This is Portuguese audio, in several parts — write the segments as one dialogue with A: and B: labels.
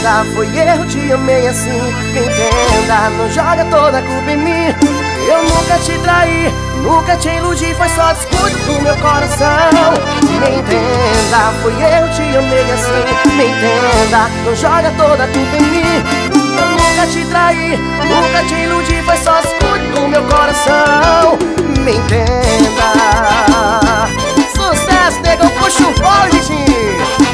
A: entenda, foi erro, te amei assim. Me entenda, não joga toda a culpa em mim. Eu nunca te traí, nunca te iludi, foi só descuido do meu coração. Me entenda, foi erro, te amei assim. Me entenda, não joga toda a culpa em mim. Eu nunca te traí, nunca te iludi, foi só descuido do meu coração. Me entenda. Sucesso, negão, puxa o fole, Vitinho.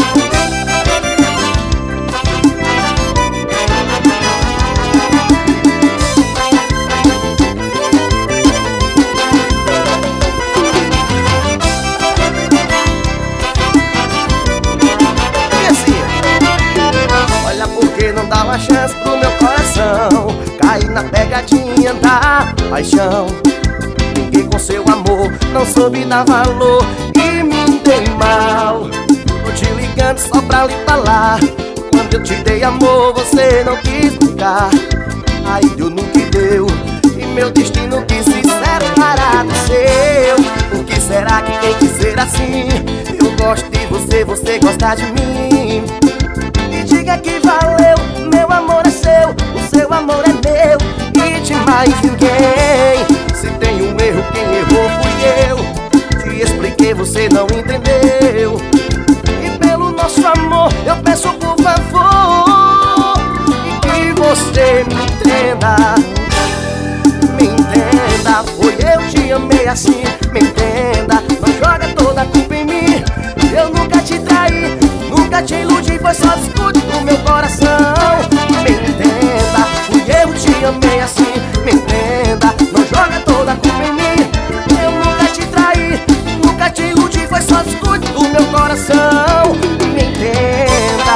A: Não dava chance pro meu coração, caí na pegadinha da paixão. Brinquei com seu amor, não soube dar valor e me dei mal. Tô te ligando só pra lhe falar, quando eu te dei amor você não quis ficar. Aí deu no que deu e meu destino quis se separar do seu. Por que será que tem que ser assim? Eu gosto de você, você gosta de mim. Diga que valeu, meu amor é seu, o seu amor é meu e de mais ninguém. Se tem um erro, quem errou fui eu. Te expliquei, você não entendeu. E pelo nosso amor eu peço por favor, e que você me entenda. Me entenda, foi eu te amei assim. Me entenda, não joga toda a culpa em mim. Eu nunca te traí, nunca te iludi, foi só descuido do meu coração. Me entenda, fui eu te amei assim. Me entenda, não joga toda a culpa em mim. Eu nunca te traí, nunca te iludi, foi só descuido do meu coração. Me entenda.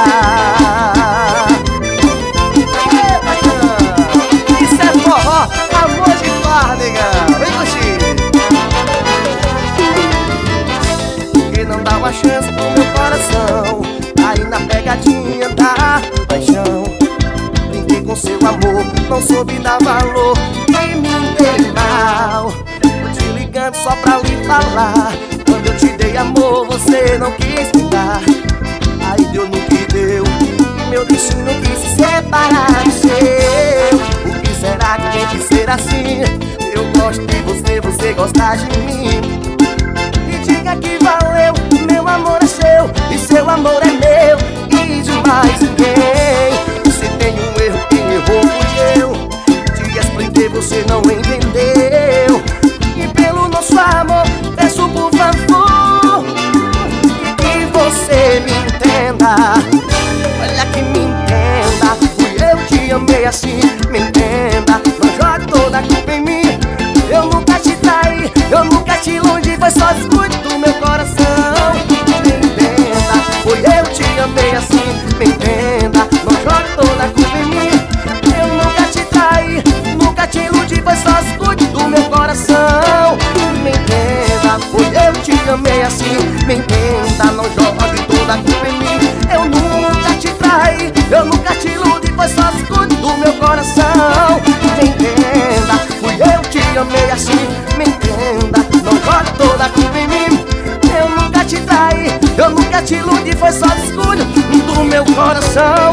A: Isso é forró, amor de farra, negão. Vem curtir. Porque não dá uma chance pro meu coração, aí na pegadinha da paixão. Brinquei com seu amor, não soube dar valor e me dei mal. Tô te ligando só pra lhe falar, quando eu te dei amor você não quis me dar. Aí deu no que deu e meu destino quis se separar do seu. Por que será que tem que ser assim? Eu gosto de você, você gosta de mim. E diga que valeu, meu amor é seu e seu amor é meu e de mais ninguém. Se tem um erro, quem errou fui eu. Te expliquei, você não entendeu. E pelo nosso amor peço por favor, que você me entenda. Olha que me entenda, fui eu te amei assim. Me entenda, não jogue toda a culpa em mim. Eu nunca te traí, eu nunca te iludi, foi só descuido do meu coração. Me entenda, foi eu te amei assim. Me entenda, não joga toda a culpa em mim. Eu nunca te traí, nunca te iludi, foi só descuido do meu coração. Me entenda, foi eu te amei assim. Me entenda, não jogue toda a culpa em mim. Eu nunca te traí, eu nunca te iludi, foi só descuido do meu coração. Me entenda, fui eu te amei assim. Me entenda, não jogue toda a culpa em mim. Eu nunca te traí, eu nunca te iludi, foi só descuido do meu coração.